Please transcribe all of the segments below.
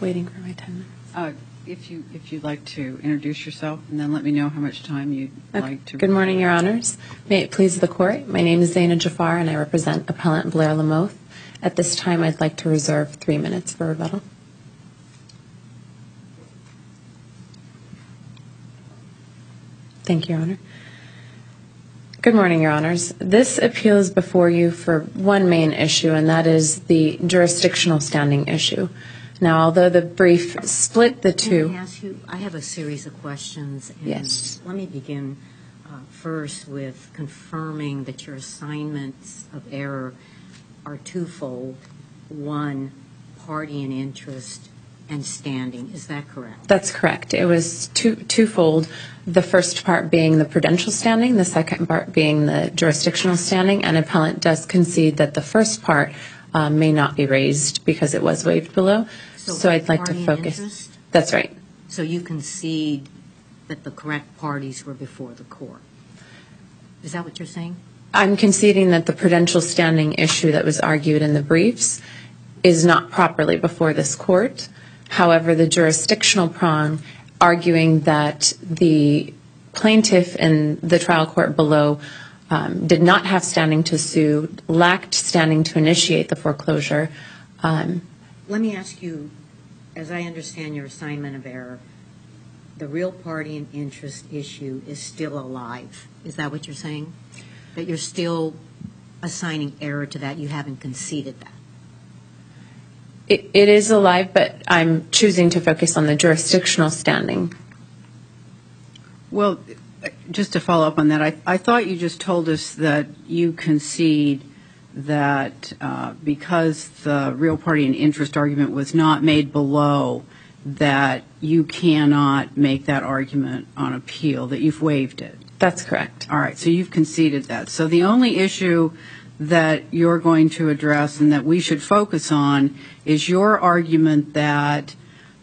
waiting for my 10 minutes. If you'd like to introduce yourself, and then let me know how much time you'd like to. Good morning, Your Honors. May it please the Court, my name is Zaina Jafar, and I represent Appellant Blair Lamoth. At this time, I'd like to reserve 3 minutes for rebuttal. Thank you, Your Honor. Good morning, Your Honors. This appeal is before you for one main issue, and that is the jurisdictional standing issue. Now, although the brief split the two... Can I ask you, I have a series of questions. And yes. Let me begin first with confirming that your assignments of error are twofold. One, party and interest, and standing. Is that correct? That's correct. It was twofold, the first part being the prudential standing, the second part being the jurisdictional standing, and appellant does concede that the first part may not be raised because it was waived below. So I'd like to focus. Interest? That's right. So you concede that the correct parties were before the court. Is that what you're saying? I'm conceding that the prudential standing issue that was argued in the briefs is not properly before this court. However, the jurisdictional prong, arguing that the plaintiff in the trial court below did not have standing to sue, lacked standing to initiate the foreclosure. Let me ask you, as I understand your assignment of error, the real party and interest issue is still alive. Is that what you're saying? That you're still assigning error to that? You haven't conceded that? It is alive, but I'm choosing to focus on the jurisdictional standing. Well, just to follow up on that, I thought you just told us that you concede that because the real party and interest argument was not made below, that you cannot make that argument on appeal, that you've waived it. That's correct. All right, so you've conceded that. So the only issue that you're going to address and that we should focus on is your argument that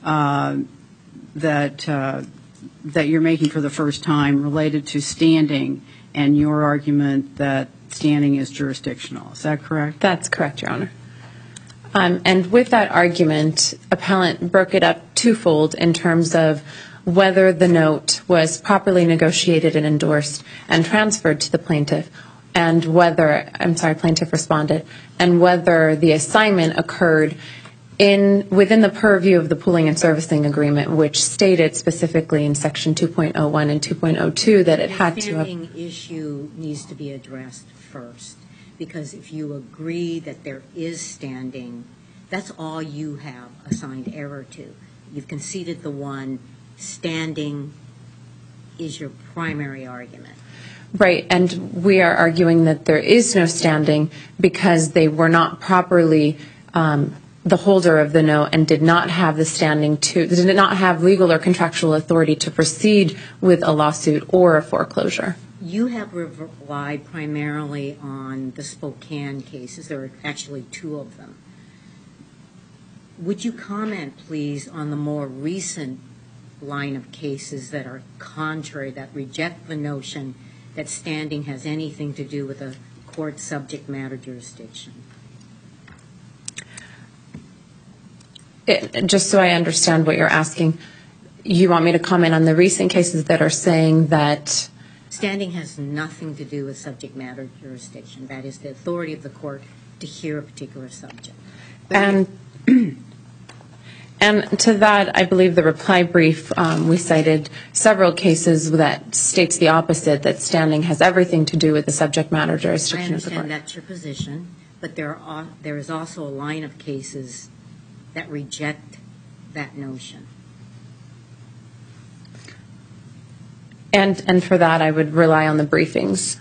that you're making for the first time related to standing, and your argument that standing is jurisdictional. Is that correct? That's correct, Your Honor. And with that argument, appellant broke it up twofold in terms of whether the note was properly negotiated and endorsed and transferred to the plaintiff, and whether, plaintiff responded, and whether the assignment occurred within the purview of the pooling and servicing agreement, which stated specifically in Section 2.01 and 2.02 that it had to have... The standing issue needs to be addressed first, because if you agree that there is standing, that's all you have assigned error to. You've conceded the one. Standing is your primary argument. Right, and we are arguing that there is no standing because they were not properly the holder of the note and did not have the standing did not have legal or contractual authority to proceed with a lawsuit or a foreclosure. You have relied primarily on the Spokane cases. There are actually two of them. Would you comment, please, on the more recent line of cases that are contrary, that reject the notion that standing has anything to do with a court subject matter jurisdiction? Just so I understand what you're asking, you want me to comment on the recent cases that are saying that... Standing has nothing to do with subject matter jurisdiction. That is the authority of the court to hear a particular subject. And to that, I believe the reply brief, we cited several cases that states the opposite, that standing has everything to do with the subject matter jurisdiction of the court. I understand that's your position, but there is also a line of cases that reject that notion. And for that, I would rely on the briefings.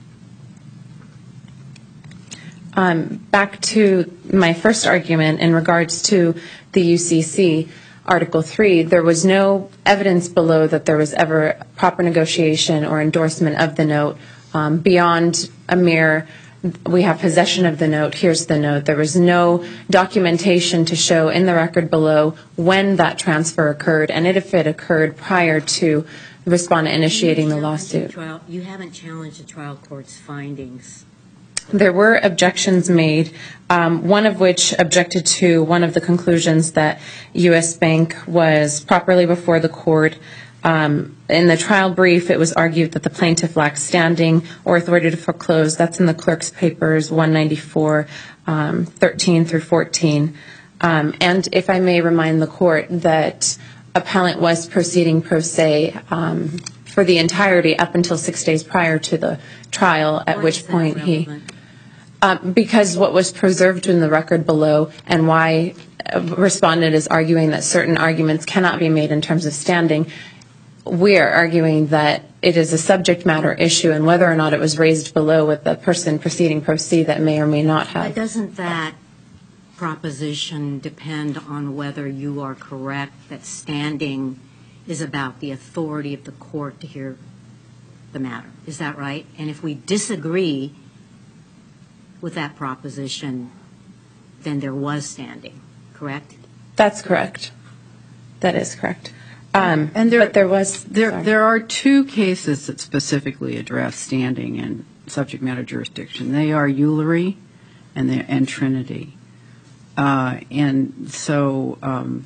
Back to my first argument in regards to the UCC, Article 3, there was no evidence below that there was ever proper negotiation or endorsement of the note beyond a mere, we have possession of the note, here's the note. There was no documentation to show in the record below when that transfer occurred, and if it occurred prior to the respondent initiating the lawsuit. You haven't challenged the trial court's findings There were objections made, one of which objected to one of the conclusions that U.S. Bank was properly before the court. In the trial brief, it was argued that the plaintiff lacked standing or authority to foreclose. That's in the clerk's papers 194, 13 through 14. And if I may remind the court that appellant was proceeding pro se for the entirety up until 6 days prior to the trial, at which point he... Because what was preserved in the record below and why respondent is arguing that certain arguments cannot be made in terms of standing, we are arguing that it is a subject matter issue, and whether or not it was raised below with the person proceeding pro se that may or may not have. But doesn't that proposition depend on whether you are correct that standing is about the authority of the court to hear the matter? Is that right? And if we disagree with that proposition, then there was standing, correct? That's correct. That is correct. There are two cases that specifically address standing and subject matter jurisdiction. They are Eulery and Trinity. And so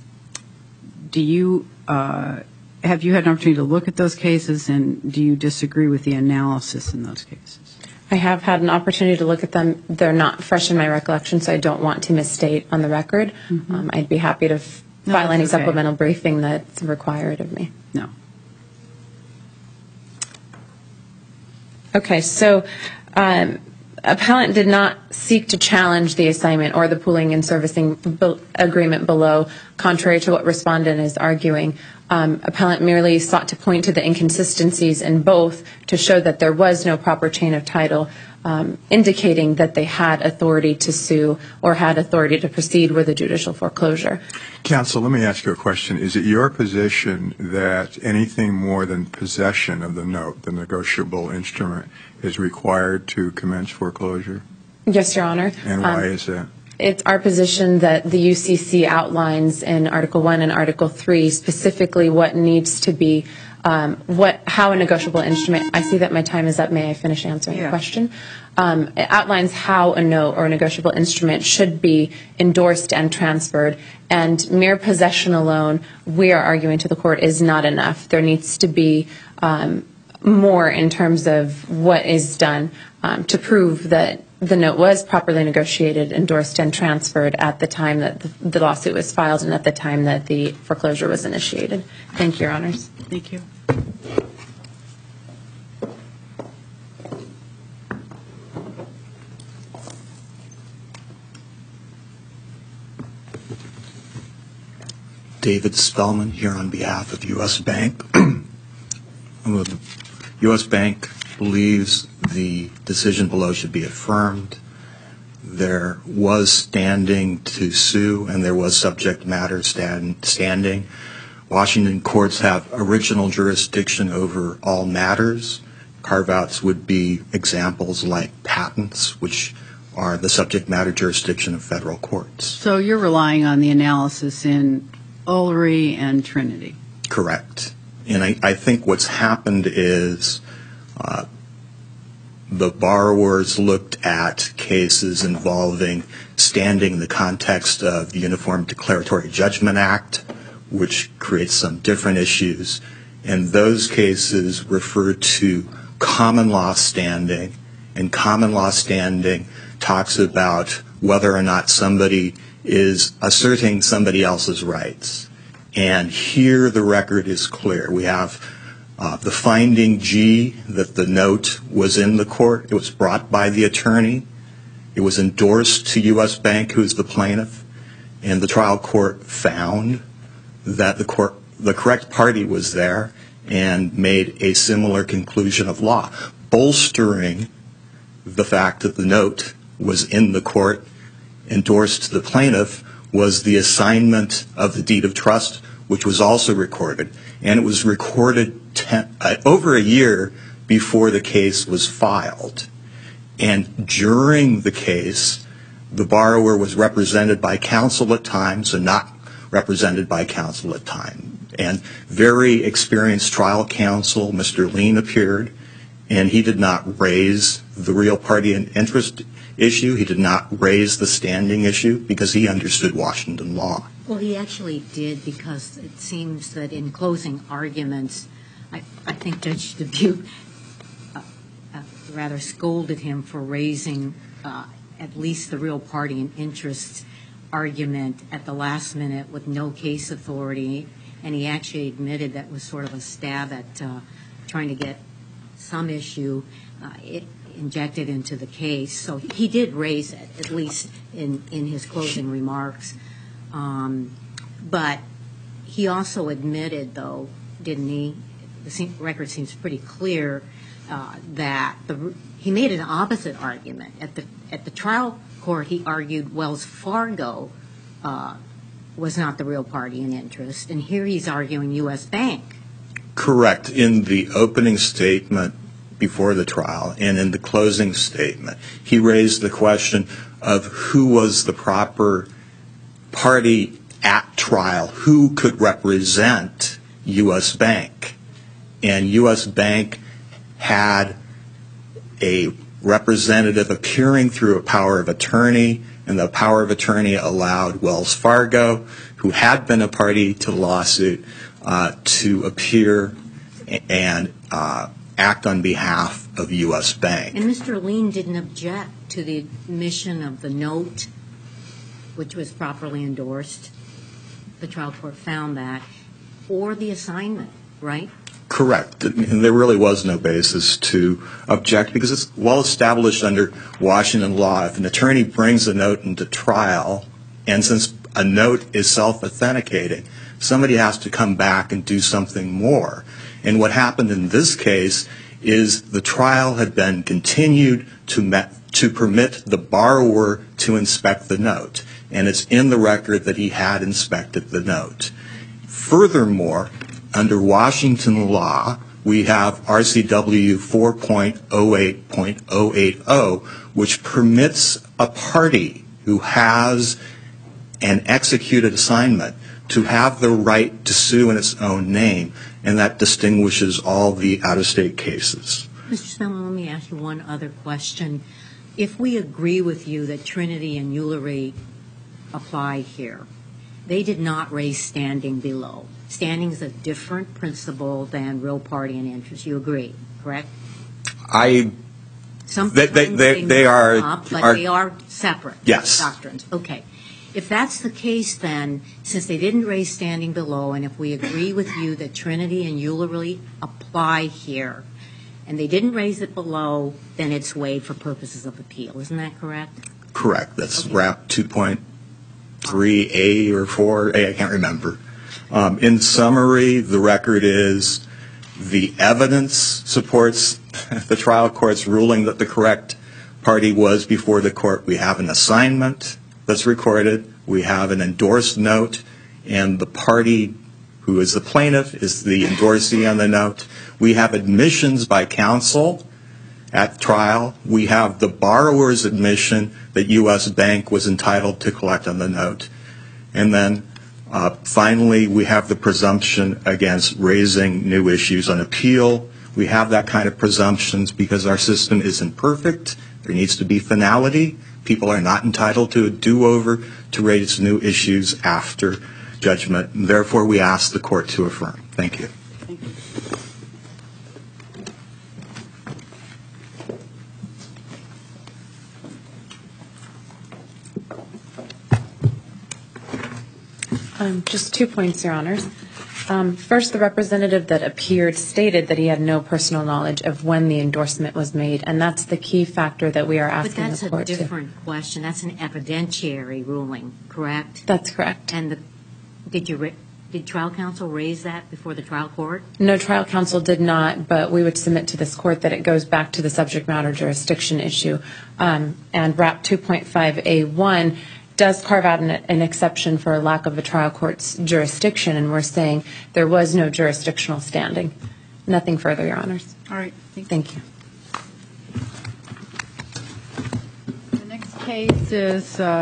have you had an opportunity to look at those cases, and do you disagree with the analysis in those cases? I have had an opportunity to look at them. They're not fresh in my recollection, so I don't want to misstate on the record. Mm-hmm. I'd be happy to file any supplemental briefing that's required of me. No. Okay, so appellant did not seek to challenge the assignment or the pooling and servicing agreement below, contrary to what respondent is arguing. Appellant merely sought to point to the inconsistencies in both to show that there was no proper chain of title, indicating that they had authority to sue or had authority to proceed with a judicial foreclosure. Counsel, let me ask you a question. Is it your position that anything more than possession of the note, the negotiable instrument, is required to commence foreclosure? Yes, Your Honor. And why is that? It's our position that the UCC outlines in Article 1 and Article 3 specifically what needs to be, how a negotiable instrument, I see that my time is up. May I finish answering the question? It outlines how a note or a negotiable instrument should be endorsed and transferred, and mere possession alone, we are arguing to the court, is not enough. There needs to be more in terms of what is done to prove that the note was properly negotiated, endorsed, and transferred at the time that the lawsuit was filed and at the time that the foreclosure was initiated. Thank you, Your Honors. Thank you. David Spellman here on behalf of U.S. Bank. U.S. Bank believes the decision below should be affirmed. There was standing to sue, and there was subject matter standing. Washington courts have original jurisdiction over all matters. Carve-outs would be examples like patents, which are the subject matter jurisdiction of federal courts. So you're relying on the analysis in Ulrey and Trinity? Correct. And I think what's happened is the borrowers looked at cases involving standing in the context of the Uniform Declaratory Judgment Act, which creates some different issues. And those cases refer to common law standing, and common law standing talks about whether or not somebody is asserting somebody else's rights. And here the record is clear. We have the finding G that the note was in the court. It was brought by the attorney. It was endorsed to U.S. Bank, who is the plaintiff. And the trial court found that the correct party was there and made a similar conclusion of law, bolstering the fact that the note was in the court. Endorsed to the plaintiff was the assignment of the deed of trust, which was also recorded. And it was recorded over a year before the case was filed. And during the case, the borrower was represented by counsel at times and not represented by counsel at times. And very experienced trial counsel, Mr. Lean, appeared and he did not raise the real party and interest issue. He did not raise the standing issue because he understood Washington law. Well, he actually did, because it seems that in closing arguments, I think Judge Dubuque rather scolded him for raising at least the real party and interest argument at the last minute with no case authority, and he actually admitted that was sort of a stab at trying to get some issue injected into the case. So he did raise it, at least in his closing remarks. But he also admitted, though, didn't he? The record seems pretty clear that he made an opposite argument. At the trial court, he argued Wells Fargo was not the real party in interest, and here he's arguing U.S. Bank. Correct. In the opening statement before the trial and in the closing statement, he raised the question of who was the proper party at trial, who could represent U.S. Bank. And U.S. Bank had a representative appearing through a power of attorney, and the power of attorney allowed Wells Fargo, who had been a party to the lawsuit, to appear and act on behalf of U.S. Bank. And Mr. Lean didn't object to the admission of the note, which was properly endorsed. The trial court found that, or the assignment, right? Correct. And there really was no basis to object because it's well established under Washington law. If an attorney brings a note into trial, and since a note is self-authenticating, somebody has to come back and do something more. And what happened in this case is the trial had been continued to permit the borrower to inspect the note. And it's in the record that he had inspected the note. Furthermore, under Washington law, we have RCW 4.08.080, which permits a party who has an executed assignment to have the right to sue in its own name, and that distinguishes all the out-of-state cases. Mr. Spellman, let me ask you one other question. If we agree with you that Trinity and Ullery apply here, they did not raise standing below. Standing is a different principle than real party and interest. You agree, correct? Sometimes they are up, but they are separate. Yes. Doctrines. Okay. If that's the case, then, since they didn't raise standing below, and if we agree with you that Trinity and Ullery apply here, and they didn't raise it below, then it's waived for purposes of appeal. Isn't that correct? Correct. That's RAP 2.3A or 4A, I can't remember. In summary, the record is the evidence supports the trial court's ruling that the correct party was before the court. We have an assignment that's recorded. We have an endorsed note, and the party who is the plaintiff is the endorsee on the note. We have admissions by counsel at trial. We have the borrower's admission that U.S. Bank was entitled to collect on the note. And then finally, we have the presumption against raising new issues on appeal. We have that kind of presumptions because our system isn't perfect. There needs to be finality. People are not entitled to a do-over to raise new issues after judgment. And therefore, we ask the court to affirm. Thank you. Thank you. Just 2 points, Your Honors. First, the representative that appeared stated that he had no personal knowledge of when the endorsement was made, and that's the key factor that we are asking the court to. But that's a different question. That's an evidentiary ruling, correct? That's correct. And did trial counsel raise that before the trial court? No, trial counsel did not, but we would submit to this court that it goes back to the subject matter jurisdiction issue. And RAP 2.5A1 does carve out an exception for a lack of a trial court's jurisdiction, and we're saying there was no jurisdictional standing. Nothing further, Your Honors. All right. Thank you. The next case is